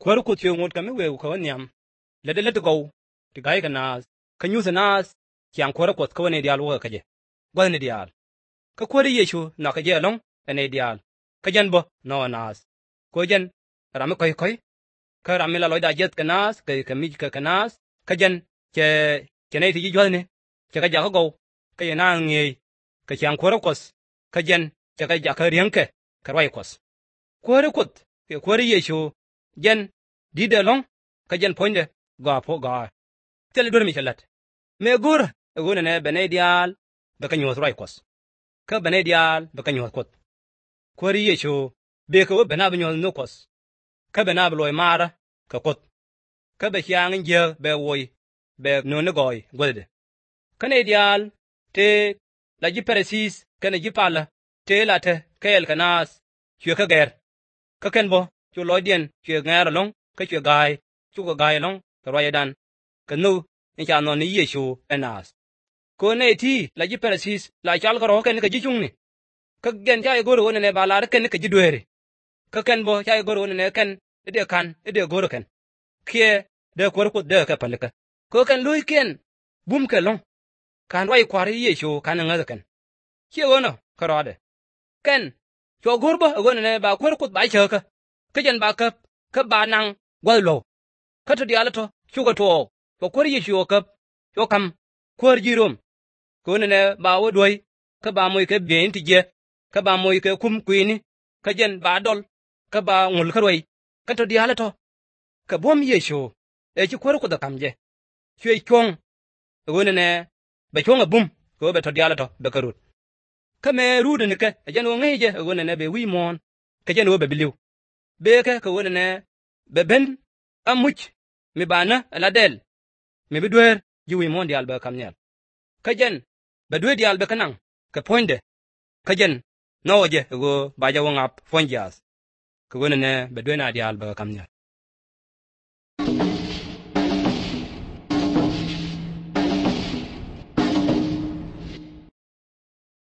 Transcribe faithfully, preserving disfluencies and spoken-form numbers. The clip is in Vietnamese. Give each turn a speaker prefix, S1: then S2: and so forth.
S1: kwar ku tiyo ngot kame we ko nyam le de le to go ti gai kana ka nyu sana kyang kwar ko ko ne dial wo ka je gwa ne dial ka kwar yeshu na ka je long ne dial ka jan bo no nas ko jan ram ko ko ka ram la lo da jet kanas ka ka mi ka kanas ka jan che che ne ti jo ne che ka ja ko go ka ye na ngi ka kyang kwar ko ka jan che ka ja ka riang ke ka roi ko kwar ko ke kwar yeshu jen di de long ka jen poinde ga po ga tel dur mi chalat me gur gune ne benedial be ka nyos rai kos ka benedial be ka nyos kot kwari yesho be ka bena be nyos no kos ka bena be loy mara ka kot ka be hyang je be woy be no ne goy golde kanedial te la ji precis kana ji pala te la te kel kanas chue ka ger ka ken bo chu loy dien chue ngar long ka chue gai chu ko gai long ka roy dan ka nu ni cha no ni yeshu enas ko ne ti la ji precis la chal ka ro ken ka ji chung ni ka gen cha go ro ne ba la ken ka ji duere ka ken bo cha go ro ne ken de kan de go ro ken kie de ko ko de ka palika ko ken lui ken bum ke long kan roy kwari yeshu kan nga ken kie wono ka ro de ken cho gurbo go ne ba ko ko ba cha ka ka jen ba ka ka ba nang gwal lo ka to diala to chu ko to ko ko yi chu ka cho kam ko ji rom ko ne ba wo doi ka ba moy ke ben ti je ka ba moy ke kum kuini ka jen ba dol ka ba ngul ka roi ka to diala to ka bom ye chu e chi ko ko da kam je chue chong ko ne ba chong bum ko be to diala to be ka rut ka me rude ne ke jen wo ngi je ko ne be wi mon ka jen wo be biliu be ke ko ne be ben amuch mi bana la del mi bi dwer ji wi mon dial be kam nyal ka jen be dwe dial be kanang ka poinde ka jen no je go ba ja wo ngap fonjas ko ne be dwe na dial be kam nyal